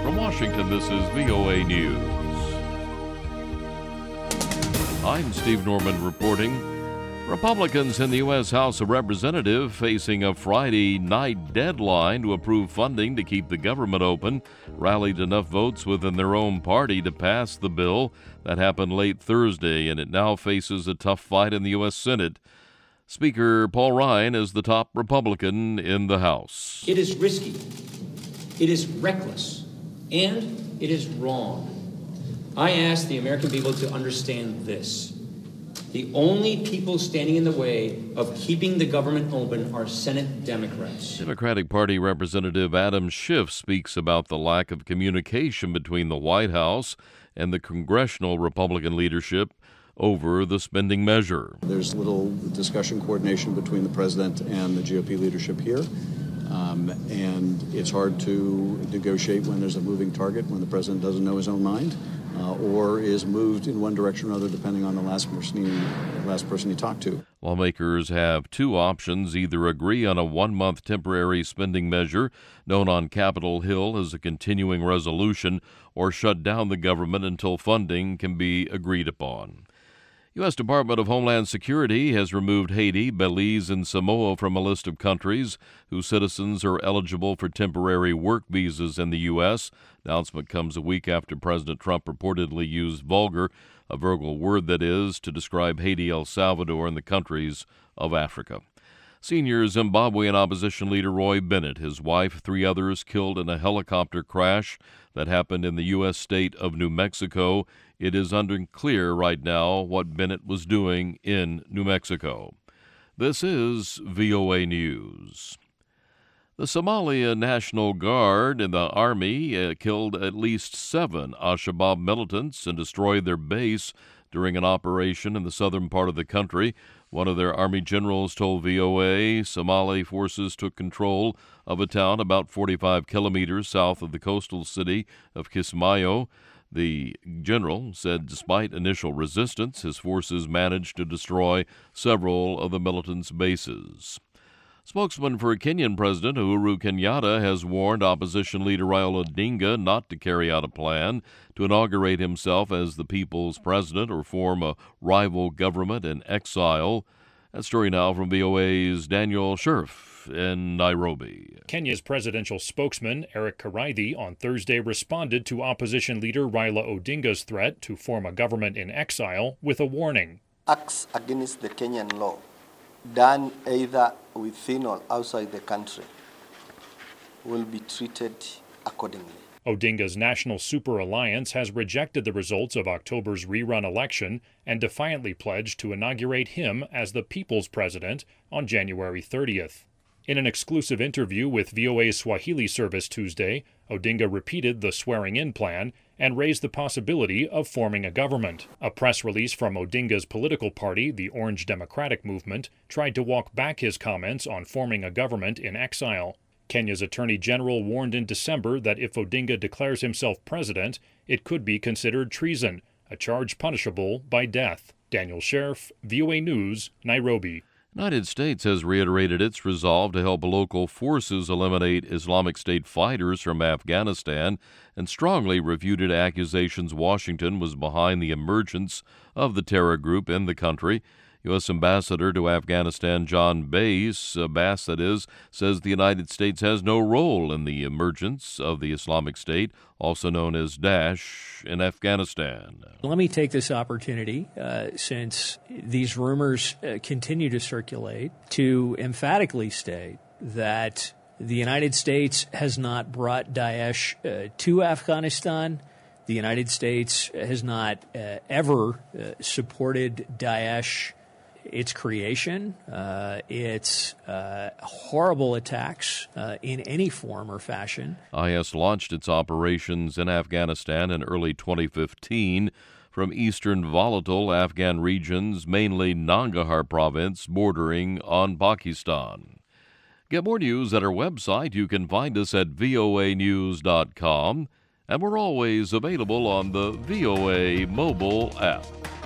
From Washington, this is VOA News. I'm Steve Norman reporting. Republicans in the U.S. House of Representatives facing a Friday night deadline to approve funding to keep the government open rallied enough votes within their own party to pass the bill. That happened late Thursday, and it now faces a tough fight in the U.S. Senate. Speaker Paul Ryan is the top Republican in the House. It is risky, it is reckless, and it is wrong. I ask the American people to understand this. The only people standing in the way of keeping the government open are Senate Democrats. Democratic Party Representative Adam Schiff speaks about the lack of communication between the White House and the congressional Republican leadership over the spending measure. There's little discussion coordination between the president and the GOP leadership here. And it's hard to negotiate when there's a moving target, when the president doesn't know his own mind, or is moved in one direction or another depending on the last person he talked to. Lawmakers have two options: either agree on a 1-month temporary spending measure known on Capitol Hill as a continuing resolution, or shut down the government until funding can be agreed upon. U.S. Department of Homeland Security has removed Haiti, Belize, and Samoa from a list of countries whose citizens are eligible for temporary work visas in the U.S. Announcement comes a week after President Trump reportedly used vulgar, a verbal word that is, to describe Haiti, El Salvador, and the countries of Africa. Senior Zimbabwean opposition leader Roy Bennett, his wife, 3 others killed in a helicopter crash that happened in the U.S. state of New Mexico. It is unclear right now what Bennett was doing in New Mexico. This is VOA News. The Somalia National Guard and the Army killed at least 7 al-Shabaab militants and destroyed their base during an operation in the southern part of the country. One of their Army generals told VOA Somali forces took control of a town about 45 kilometers south of the coastal city of Kismayo. The general said despite initial resistance, his forces managed to destroy several of the militants' bases. Spokesman for Kenyan President Uhuru Kenyatta has warned opposition leader Raila Odinga not to carry out a plan to inaugurate himself as the people's president or form a rival government in exile. That story now from VOA's Daniel Scherf in Nairobi. Kenya's presidential spokesman, Eric Karaidi, on Thursday responded to opposition leader Raila Odinga's threat to form a government in exile with a warning. Acts against the Kenyan law, done either within or outside the country, will be treated accordingly. Odinga's National Super Alliance has rejected the results of October's rerun election and defiantly pledged to inaugurate him as the people's president on January 30th. In an exclusive interview with VOA's Swahili service Tuesday, Odinga repeated the swearing-in plan and raised the possibility of forming a government. A press release from Odinga's political party, the Orange Democratic Movement, tried to walk back his comments on forming a government in exile. Kenya's Attorney General warned in December that if Odinga declares himself president, it could be considered treason, a charge punishable by death. Daniel Scherf, VOA News, Nairobi. The United States has reiterated its resolve to help local forces eliminate Islamic State fighters from Afghanistan and strongly refuted accusations Washington was behind the emergence of the terror group in the country. U.S. Ambassador to Afghanistan John Bass, says the United States has no role in the emergence of the Islamic State, also known as Daesh, in Afghanistan. Let me take this opportunity, since these rumors continue to circulate, to emphatically state that the United States has not brought Daesh to Afghanistan. The United States has not ever supported Daesh, its creation, its horrible attacks in any form or fashion. IS launched its operations in Afghanistan in early 2015 from eastern volatile Afghan regions, mainly Nangarhar province, bordering on Pakistan. Get more news at our website. You can find us at voanews.com, and we're always available on the VOA mobile app.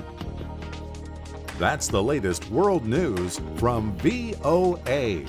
That's the latest world news from VOA.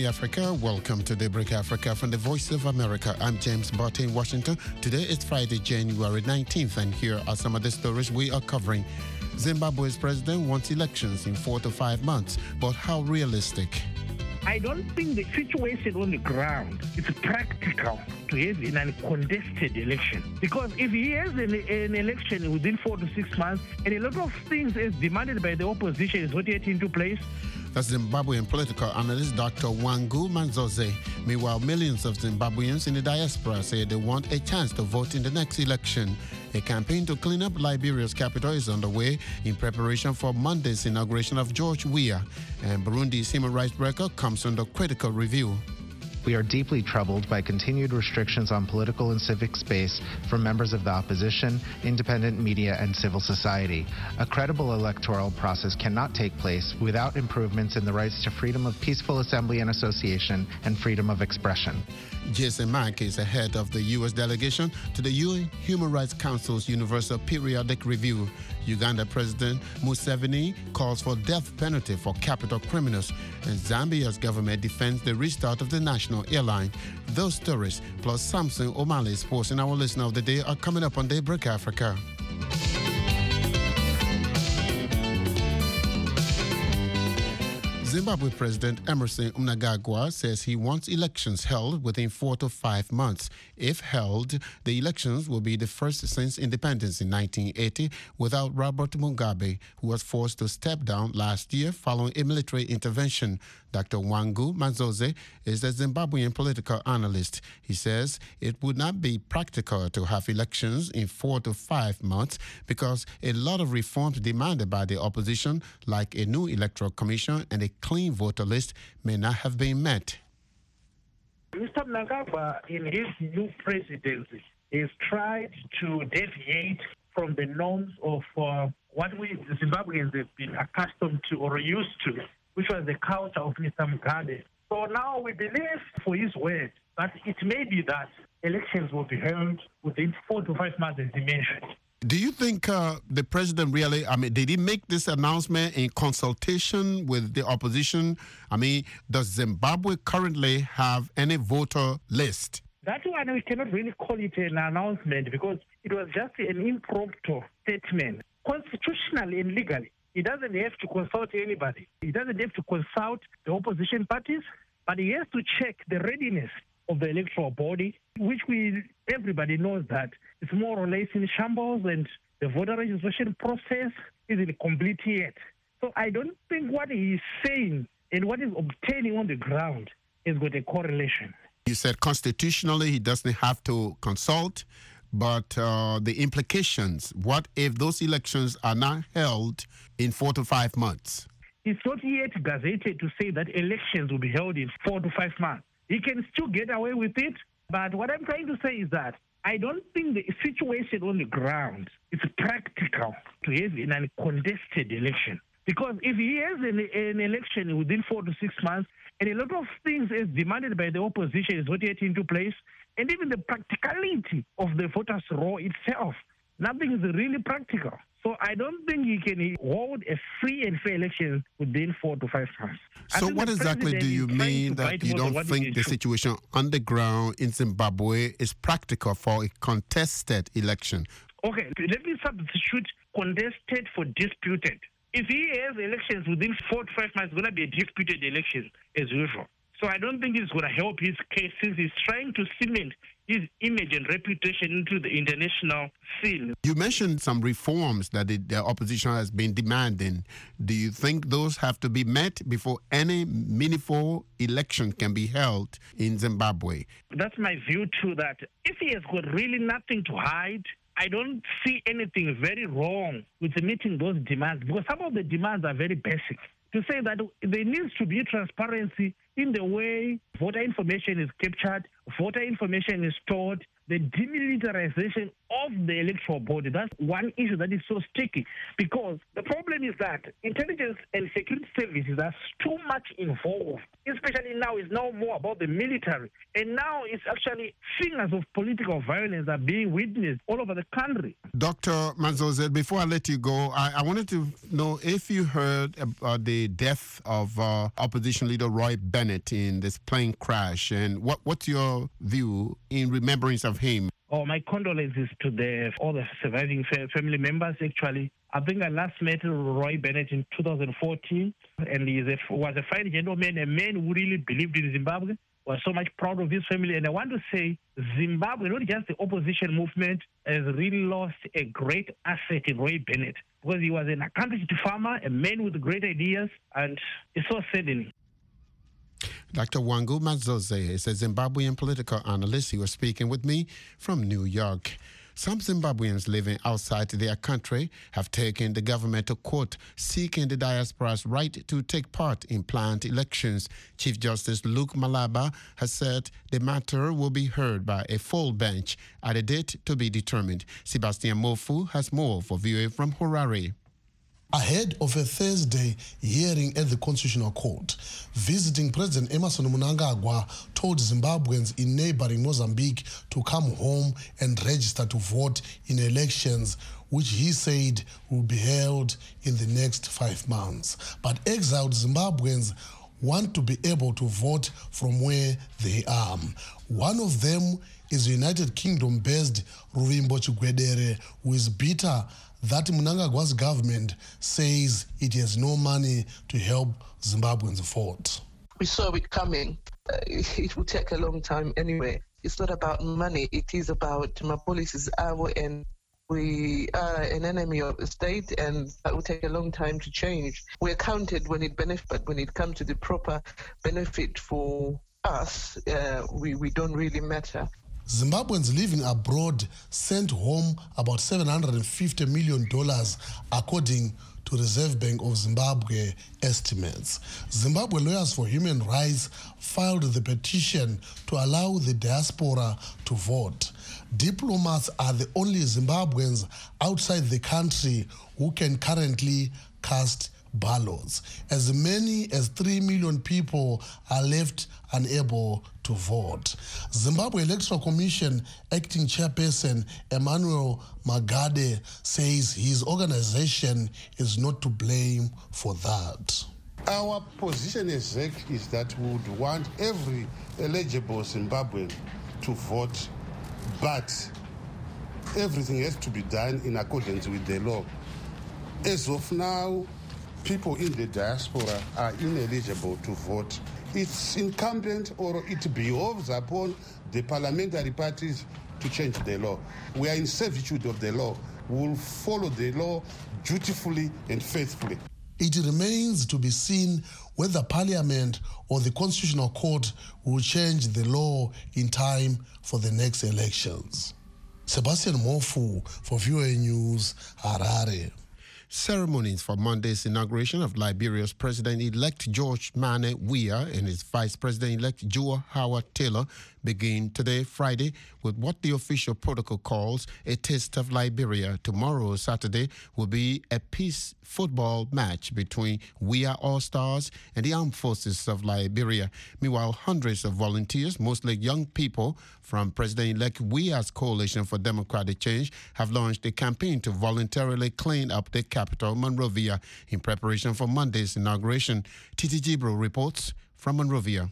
Africa. Welcome to Daybreak Africa from the Voice of America. I'm James Barty in Washington. Today is Friday, January 19th, and here are some of the stories we are covering. Zimbabwe's president wants elections in 4 to 5 months, but how realistic? I don't think the situation on the ground is practical to have in a contested election. Because if he has an election within 4 to 6 months, and a lot of things as demanded by the opposition is not yet into place. That's Zimbabwean political analyst Dr. Wangu Manzoze. Meanwhile, millions of Zimbabweans in the diaspora say they want a chance to vote in the next election. A campaign to clean up Liberia's capital is underway in preparation for Monday's inauguration of George Weah. And Burundi's human rights record comes under critical review. We are deeply troubled by continued restrictions on political and civic space from members of the opposition, independent media, and civil society. A credible electoral process cannot take place without improvements in the rights to freedom of peaceful assembly and association and freedom of expression. Jason Mack is the head of the U.S. delegation to the UN Human Rights Council's Universal Periodic Review. Uganda President Museveni calls for death penalty for capital criminals, and Zambia's government defends the restart of the national airline. Those stories, plus Samson O'Malley's Sports and our Listener of the Day, are coming up on Daybreak Africa. Zimbabwe President Emmerson Mnangagwa says he wants elections held within 4 to 5 months. If held, the elections will be the first since independence in 1980 without Robert Mugabe, who was forced to step down last year following a military intervention. Dr. Wangu Manzoze is a Zimbabwean political analyst. He says it would not be practical to have elections in 4 to 5 months because a lot of reforms demanded by the opposition, like a new electoral commission and a clean voter list, may not have been met. Mr. Mnangagwa, in his new presidency, has tried to deviate from the norms of what we Zimbabweans have been accustomed to or used to, which was the culture of Mr. Mugabe. So now we believe, for his word, that it may be that elections will be held within 4 to 5 months, as he mentioned. Do you think the president really, did he make this announcement in consultation with the opposition? Does Zimbabwe currently have any voter list? That one, we cannot really call it an announcement because it was just an impromptu statement. Constitutionally and legally, he doesn't have to consult anybody. He doesn't have to consult the opposition parties, but he has to check the readiness of the electoral body, which everybody knows that it's more or less in shambles and the voter registration process isn't complete yet. So I don't think what he is saying and what he's obtaining on the ground has got a correlation. You said constitutionally he doesn't have to consult, but the implications, what if those elections are not held in 4 to 5 months? It's not yet gazetted to say that elections will be held in 4 to 5 months. He can still get away with it, but what I'm trying to say is that I don't think the situation on the ground is practical to have in a contested election. Because if he has an election within 4 to 6 months, and a lot of things as demanded by the opposition is not yet into place, and even the practicality of the voters' roll itself, nothing is really practical. So I don't think he can hold a free and fair election within 4 to 5 months. So what exactly do you mean that you don't think the situation on the ground in Zimbabwe is practical for a contested election? Okay, let me substitute contested for disputed. If he has elections within 4 to 5 months, it's going to be a disputed election as usual. So I don't think it's going to help his case since he's trying to cement his image and reputation into the international scene. You mentioned some reforms that the opposition has been demanding. Do you think those have to be met before any meaningful election can be held in Zimbabwe? That's my view too, that if he has got really nothing to hide, I don't see anything very wrong with meeting those demands, because some of the demands are very basic. To say that there needs to be transparency in the way voter information is captured, voter information is stored, the demilitarization of the electoral body. That's one issue that is so sticky, because the problem is that intelligence and security services are too much involved. It's especially now, is now more about the military. And now it's actually fingers of political violence are being witnessed all over the country. Dr. Madzoze, before I let you go, I wanted to know if you heard about the death of opposition leader Roy Bennett in this plane crash, and what's your view in remembrance of him? Oh, my condolences to all the surviving family members, actually. I think I last met Roy Bennett in 2014, and he was a fine gentleman, a man who really believed in Zimbabwe, was so much proud of his family. And I want to say Zimbabwe, not just the opposition movement, has really lost a great asset in Roy Bennett, because he was an accomplished farmer, a man with great ideas, and it's so saddening. Dr. Wangu Madzoze is a Zimbabwean political analyst. He was speaking with me from New York. Some Zimbabweans living outside their country have taken the government to court, seeking the diaspora's right to take part in planned elections. Chief Justice Luke Malaba has said the matter will be heard by a full bench at a date to be determined. Sebastian Mofu has more for VOA from Harare. Ahead of a Thursday hearing at the Constitutional Court, visiting President Emmerson Mnangagwa told Zimbabweans in neighboring Mozambique to come home and register to vote in elections, which he said will be held in the next 5 months. But exiled Zimbabweans want to be able to vote from where they are. One of them is United Kingdom-based Ruvimbo Chigwedere, who is bitter that Mnangagwa's government says it has no money to help Zimbabweans vote. We saw it coming. It will take a long time anyway. It's not about money. It is about Mapolis' hour, and we are an enemy of the state, and that will take a long time to change. We're counted when it benefits, but when it comes to the proper benefit for us, we don't really matter. Zimbabweans living abroad sent home about $750 million, according to Reserve Bank of Zimbabwe estimates. Zimbabwe Lawyers for Human Rights filed the petition to allow the diaspora to vote. Diplomats are the only Zimbabweans outside the country who can currently cast ballots. As many as 3 million people are left unable to vote. Zimbabwe Electoral Commission acting chairperson Emmanuel Magade says his organization is not to blame for that. Our position as ZEC is that we would want every eligible Zimbabwean to vote, but everything has to be done in accordance with the law. As of now, people in the diaspora are ineligible to vote. It's incumbent, or it behoves upon the parliamentary parties to change the law. We are in servitude of the law. We will follow the law dutifully and faithfully. It remains to be seen whether Parliament or the Constitutional Court will change the law in time for the next elections. Sebastian Mofu for VOA News, Harare. Ceremonies for Monday's inauguration of Liberia's President-elect George Manneh Weah and his Vice President-elect Joe Howard Taylor begin today, Friday, with what the official protocol calls a Taste of Liberia. Tomorrow, Saturday, will be a peace football match between Weah All-Stars and the Armed Forces of Liberia. Meanwhile, hundreds of volunteers, mostly young people from President-elect Weah's Coalition for Democratic Change, have launched a campaign to voluntarily clean up the capital, Monrovia, in preparation for Monday's inauguration. Titi Jibro reports from Monrovia.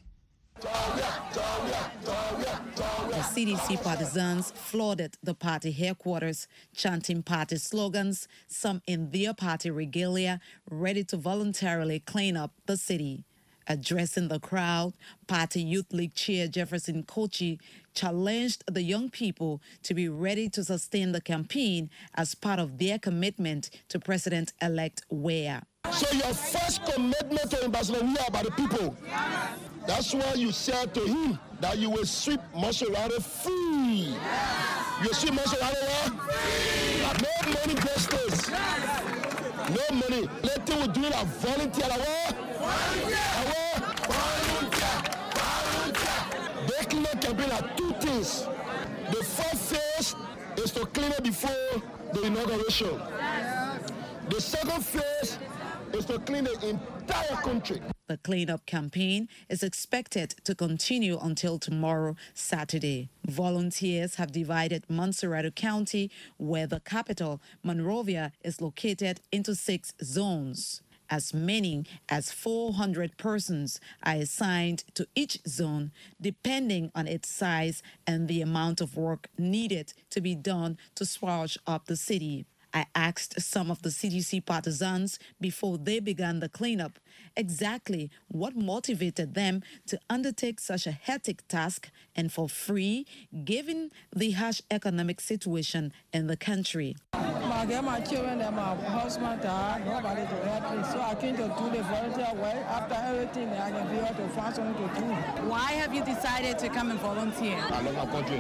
The CDC partisans flooded the party headquarters, chanting party slogans, some in their party regalia, ready to voluntarily clean up the city. Addressing the crowd, Party Youth League Chair Jefferson Kochi challenged the young people to be ready to sustain the campaign as part of their commitment to President-elect Weah. So your first commitment to Ambassador Weah by the people, that's why you said to him that you will sweep Monserrate free. You sweep Monserrate free. No money justice. No money. Let them do it a volunteer. They clean up campaign are two things. The first phase is to clean up before the inauguration. The second phase is to clean the entire country. The cleanup campaign is expected to continue until tomorrow, Saturday. Volunteers have divided Montserrado County, where the capital, Monrovia, is located, into 6 zones. As many as 400 persons are assigned to each zone, depending on its size and the amount of work needed to be done to spruce up the city. I asked some of the CDC partisans before they began the cleanup exactly what motivated them to undertake such a hectic task and for free, given the harsh economic situation in the country. I get my children and my husband died, nobody to help me, so I came to do the volunteer work. After everything, I can be able to find something to do. Why have you decided to come and volunteer? I love my country.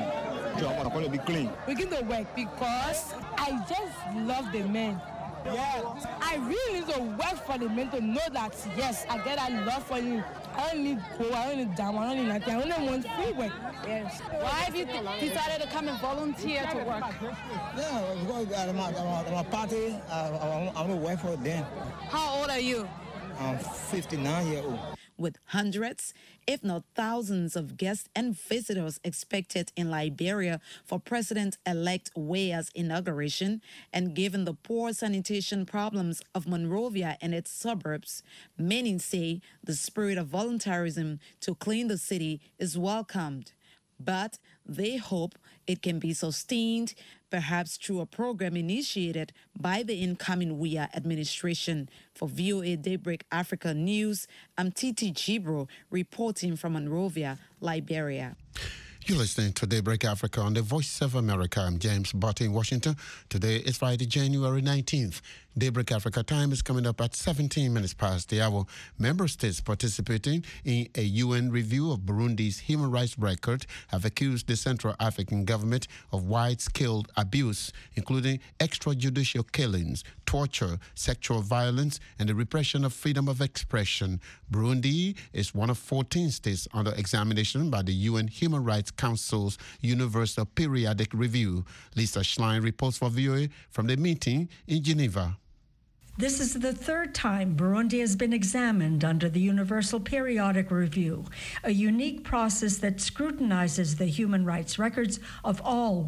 I want to be clean. We can do work because I just love the men. Yeah, I really need to work for the men to know that, yes, I get that love for you. I don't need coal, I don't need dam, I don't need nothing. I only want free work. Yes. Why have you decided to come and volunteer to work? Yeah, because I'm a party. I want to work for them. How old are you? I'm 59 years old. With hundreds, if not thousands of guests and visitors expected in Liberia for President-elect Weah's inauguration, and given the poor sanitation problems of Monrovia and its suburbs, many say the spirit of volunteerism to clean the city is welcomed. But they hope it can be sustained, perhaps through a program initiated by the incoming Weah administration. For VOA Daybreak Africa News, I'm Titi Gibro reporting from Monrovia, Liberia. You're listening to Daybreak Africa on the Voice of America. I'm James Butt in Washington. Today is Friday, January 19th. Daybreak Africa time is coming up at 17 minutes past the hour. Member states participating in a UN review of Burundi's human rights record have accused the Central African government of wide-scale abuse, including extrajudicial killings, torture, sexual violence, and the repression of freedom of expression. Burundi is one of 14 states under examination by the UN Human Rights Council's Universal Periodic Review. Lisa Schlein reports for VOA from the meeting in Geneva. This is the third time Burundi has been examined under the Universal Periodic Review, a unique process that scrutinizes the human rights records of all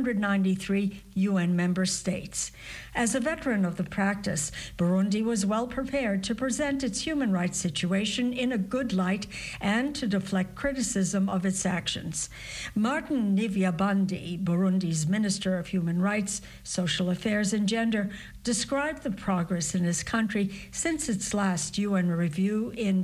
193 UN member states. As a veteran of the practice, Burundi was well prepared to present its human rights situation in a good light and to deflect criticism of its actions. Martin Nivyabandi, Burundi's Minister of Human Rights, Social Affairs and Gender, described the progress in his country since its last UN review in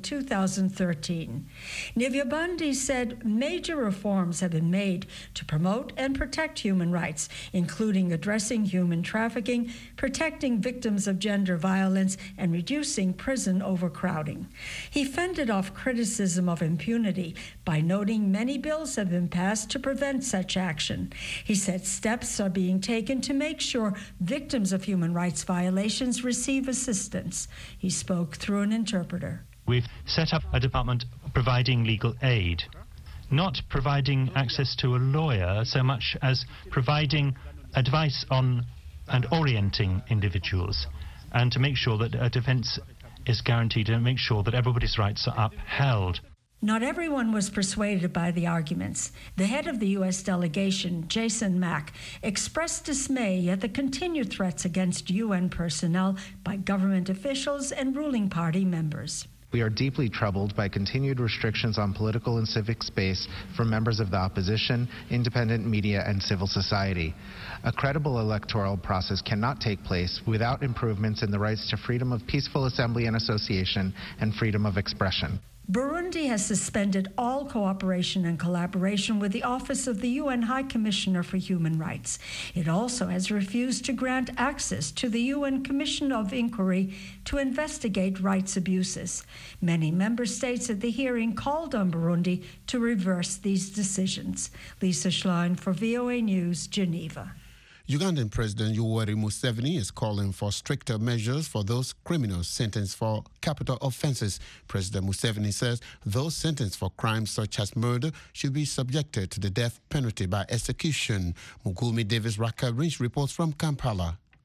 2013. Nivyabandi said major reforms have been made to promote and protect human rights, including addressing human trafficking, protecting victims of gender violence, and reducing prison overcrowding. He fended off criticism of impunity by noting many bills have been passed to prevent such action. He said steps are being taken to make sure victims of human rights violations receive assistance. He spoke through an interpreter. We've set up a department providing legal aid, not providing access to a lawyer so much as providing advice on and orienting individuals, and to make sure that a defense is guaranteed and make sure that everybody's rights are upheld. Not everyone was persuaded by the arguments. The head of the U.S. delegation, Jason Mack, expressed dismay at the continued threats against UN personnel by government officials and ruling party members. We are deeply troubled by continued restrictions on political and civic space from members of the opposition, independent media, and civil society. A credible electoral process cannot take place without improvements in the rights to freedom of peaceful assembly and association and freedom of expression. Burundi has suspended all cooperation and collaboration with the Office of the UN High Commissioner for Human Rights. It also has refused to grant access to the UN Commission of Inquiry to investigate rights abuses. Many member states at the hearing called on Burundi to reverse these decisions. Lisa Schlein for VOA News, Geneva. Ugandan President Yoweri Museveni is calling for stricter measures for those criminals sentenced for capital offenses. President Museveni says those sentenced for crimes such as murder should be subjected to the death penalty by execution. Mugumi Davis Raka reports from Kampala.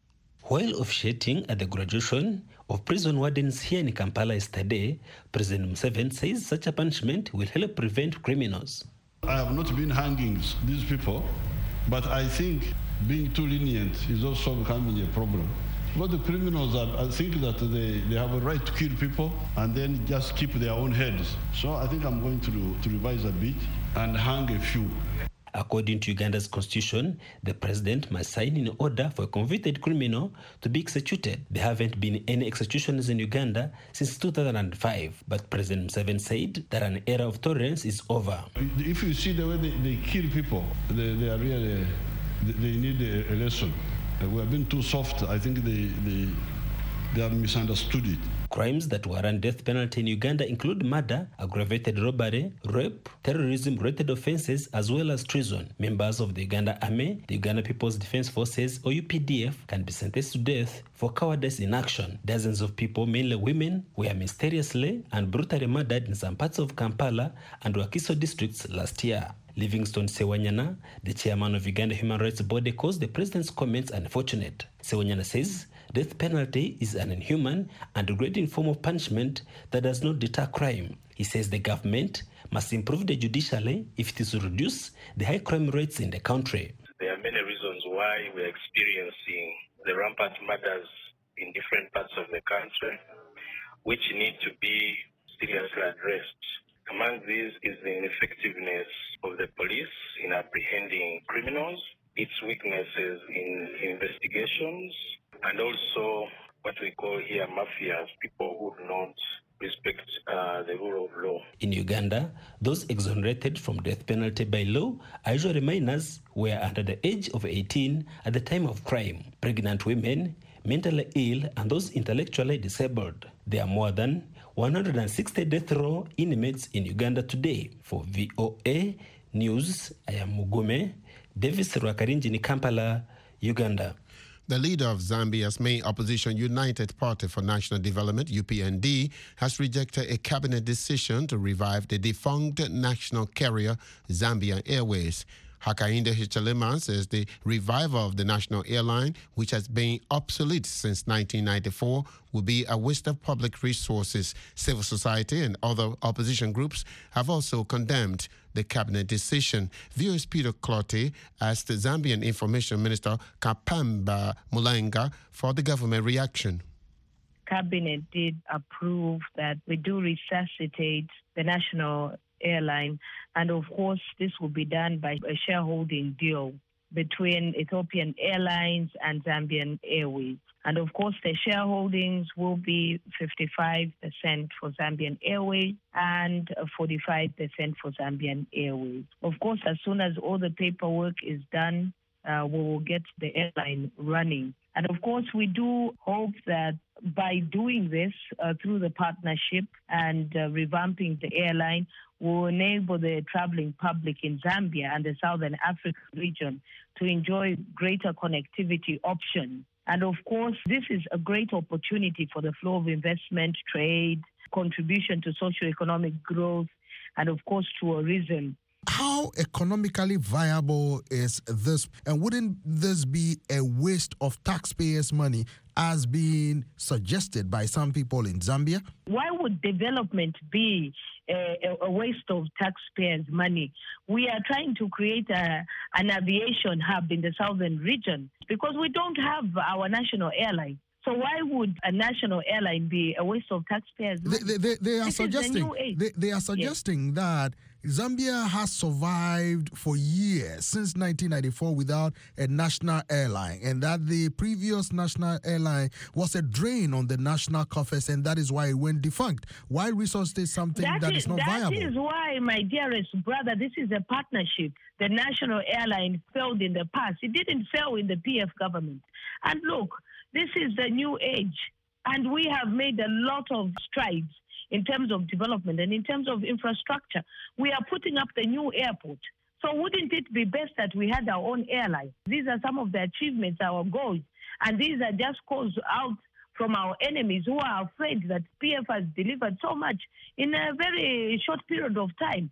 While officiating at the graduation of prison wardens here in Kampala yesterday, President Museveni says such a punishment will help prevent criminals. I have not been hanging these people, but I think being too lenient is also becoming a problem. But the criminals, I think that they have a right to kill people and then just keep their own heads. So I think I'm going to revise a bit and hang a few. According to Uganda's constitution, the president must sign an order for a convicted criminal to be executed. There haven't been any executions in Uganda since 2005, but President Museveni said that an era of tolerance is over. If you see the way they kill people, they are really, they need a lesson. We have been too soft. I think they have misunderstood it. Crimes that warrant death penalty in Uganda include murder, aggravated robbery, rape, terrorism-related offences, as well as treason. Members of the Uganda Army, the Uganda People's Defence Forces, or UPDF, can be sentenced to death for cowardice in action. Dozens of people, mainly women, were mysteriously and brutally murdered in some parts of Kampala and Wakiso districts last year. Livingstone Sewanyana, the chairman of Uganda Human Rights Body, calls the president's comments unfortunate. Sewanyana says death penalty is an inhuman and degrading form of punishment that does not deter crime. He says the government must improve the judiciary if it is to reduce the high crime rates in the country. There are many reasons why we are experiencing the rampant murders in different parts of the country, which need to be seriously addressed. Among these is the ineffectiveness of the police in apprehending criminals, its weaknesses in investigations, and also what we call here mafias, people who do not respect the rule of law. In Uganda, those exonerated from death penalty by law are usually minors who were under the age of 18 at the time of crime, pregnant women, mentally ill, and those intellectually disabled. There are more than 160 death row inmates in Uganda today. For VOA News, I am Mugume Davis Rwakarinji in Kampala, Uganda. The leader of Zambia's main opposition United Party for National Development, UPND, has rejected a cabinet decision to revive the defunct national carrier Zambia Airways. Hakainde Hichilema says the revival of the national airline, which has been obsolete since 1994, will be a waste of public resources. Civil society and other opposition groups have also condemned the cabinet decision. VOA's Peter Clottey asked the Zambian Information Minister Kapamba Mulenga for the government reaction. Cabinet did approve that we do resuscitate the national airline, and of course this will be done by a shareholding deal between Ethiopian Airlines and Zambian Airways. And of course the shareholdings will be 55% for Zambian Airways and 45% for Zambian Airways. Of course, as soon as all the paperwork is done, we will get the airline running. And of course, we do hope that by doing this through the partnership and revamping the airline, will enable the traveling public in Zambia and the Southern African region to enjoy greater connectivity options. And of course, this is a great opportunity for the flow of investment, trade, contribution to socio-economic growth, and of course, tourism. How economically viable is this? And wouldn't this be a waste of taxpayers' money as being suggested by some people in Zambia? Why would development be a waste of taxpayers' money? We are trying to create an aviation hub in the southern region because we don't have our national airline. So why would a national airline be a waste of taxpayers' money? They are suggesting that Zambia has survived for years, since 1994, without a national airline, and that the previous national airline was a drain on the national coffers, and that is why it went defunct. Why resuscitate something that is not viable? That is why, my dearest brother, this is a partnership. The national airline failed in the past. It didn't fail in the PF government. And look, this is the new age, and we have made a lot of strides in terms of development and in terms of infrastructure. We are putting up the new airport. So wouldn't it be best that we had our own airline? These are some of the achievements, our goals, and these are just calls out from our enemies who are afraid that PF has delivered so much in a very short period of time.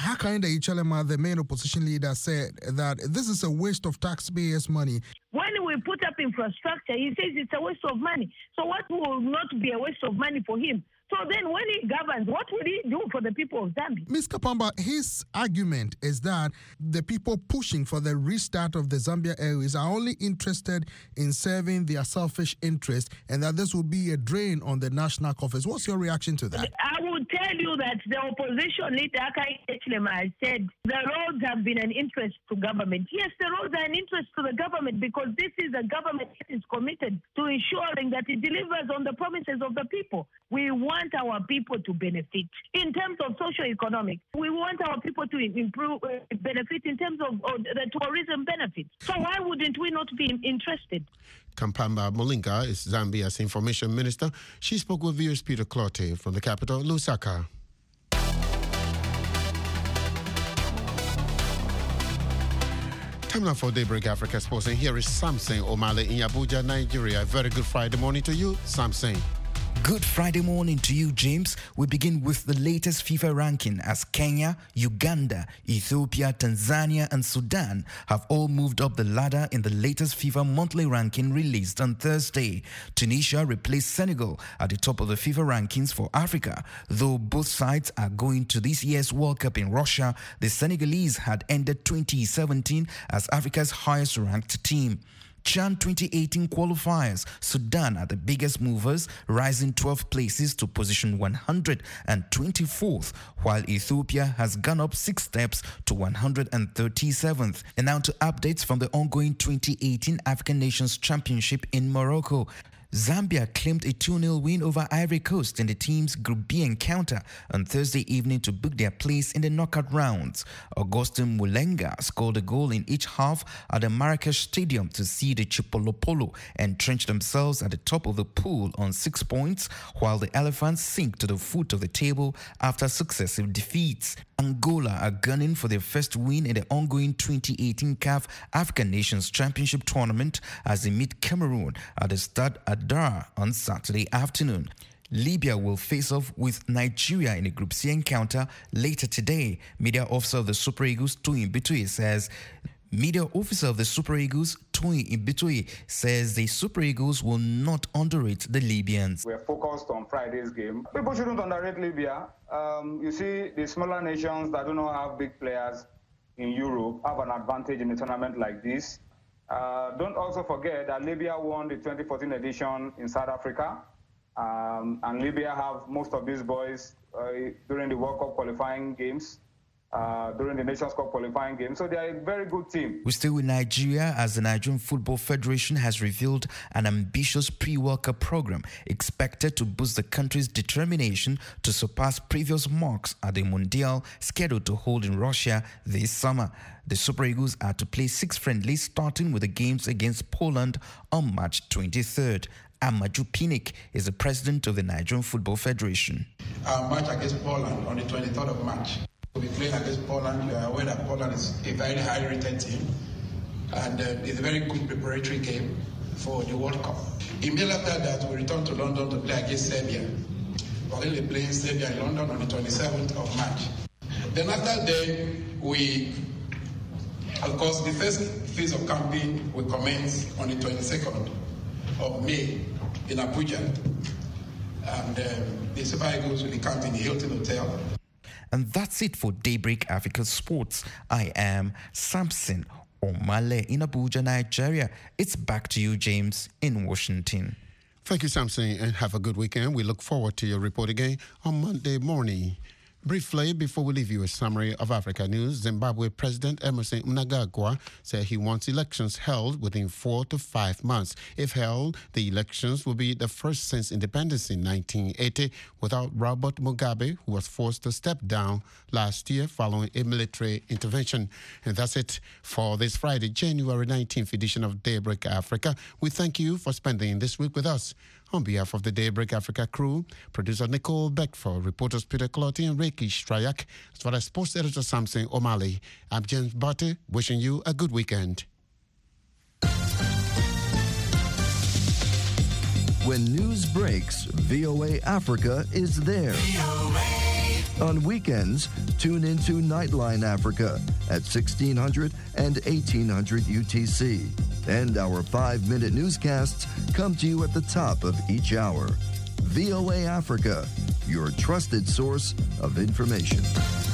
Hakainde Hichilema, the main opposition leader, said that this is a waste of taxpayers' money. When we we put up infrastructure, he says it's a waste of money. So what will not be a waste of money for him? So then when he governs, what will he do for the people of Zambia? Ms. Kapamba, his argument is that the people pushing for the restart of the Zambia Airways are only interested in serving their selfish interest and that this will be a drain on the national coffers. What's your reaction to that? I will tell you that the opposition leader, Akai Echlema, has said the roads have been an interest to government. Yes, the roads are an interest to the government because this is a government that is committed to ensuring that it delivers on the promises of the people. We want our people to benefit in terms of socio-economic. We want our people to improve, benefit in terms of the tourism benefits. So why wouldn't we not be interested? Kampamba Molinga is Zambia's information minister. She spoke with viewers Peter Clotte from the capital, Lusaka. Time now for Daybreak Africa Sports, and here is Samson Omale in Abuja, Nigeria. A very good Friday morning to you, Samson. Good Friday morning to you, James. We begin with the latest FIFA ranking as Kenya, Uganda, Ethiopia, Tanzania, and Sudan have all moved up the ladder in the latest FIFA monthly ranking released on Thursday. Tunisia replaced Senegal at the top of the FIFA rankings for Africa. Though both sides are going to this year's World Cup in Russia, the Senegalese had ended 2017 as Africa's highest ranked team. CHAN 2018 qualifiers, Sudan are the biggest movers, rising 12 places to position 124th, while Ethiopia has gone up 6 steps to 137th. And now to updates from the ongoing 2018 African Nations Championship in Morocco. Zambia claimed a 2-0 win over Ivory Coast in the team's Group B encounter on Thursday evening to book their place in the knockout rounds. Augustin Mulenga scored a goal in each half at the Marrakesh Stadium to see the Chipolopolo entrench themselves at the top of the pool on 6 points, while the Elephants sink to the foot of the table after successive defeats. Angola are gunning for their first win in the ongoing 2018 CAF African Nations Championship tournament as they meet Cameroon at the Stade Adar on Saturday afternoon. Libya will face off with Nigeria in a Group C encounter later today. Media officer of the Super Eagles, Toyin Bitoye, says the Super Eagles will not underrate the Libyans. We're focused on Friday's game. People shouldn't underrate Libya. You see, the smaller nations that do not have big players in Europe have an advantage in a tournament like this. Don't also forget that Libya won the 2014 edition in South Africa. And Libya have most of these boys during the World Cup qualifying games. During the Nations Cup qualifying game. So they are a very good team. We're still with Nigeria as the Nigerian Football Federation has revealed an ambitious pre-World Cup program expected to boost the country's determination to surpass previous marks at the Mundial scheduled to hold in Russia this summer. The Super Eagles are to play 6 friendlies, starting with the games against Poland on March 23rd. Amaju Pinnick is the president of the Nigerian Football Federation. Our match against Poland on the 23rd of March. We'll be playing against Poland. You are aware that Poland is a very high-rated team, and it's a very good preparatory game for the World Cup. Immediately after that, we return to London to play against Serbia. We're going to be playing Serbia in London on the 27th of March. Then after that, of course, the first phase of campaign will commence on the 22nd of May in Abuja, and the Super Eagles will be camped in the Hilton Hotel. And that's it for Daybreak Africa Sports. I am Samson Omale in Abuja, Nigeria. It's back to you, James, in Washington. Thank you, Samson, and have a good weekend. We look forward to your report again on Monday morning. Briefly, before we leave you a summary of Africa news, Zimbabwe President Emmerson Mnangagwa said he wants elections held within 4 to 5 months. If held, the elections will be the first since independence in 1980 without Robert Mugabe, who was forced to step down last year following a military intervention. And that's it for this Friday, January 19th edition of Daybreak Africa. We thank you for spending this week with us. On behalf of the Daybreak Africa crew, producer Nicole Beckford, reporters Peter Clotte and Reiki Strayak, as well as sports editor Samson Omale, I'm James Barty, wishing you a good weekend. When news breaks, VOA Africa is there. On weekends, tune into Nightline Africa at 1600 and 1800 UTC. And our 5-minute newscasts come to you at the top of each hour. VOA Africa, your trusted source of information.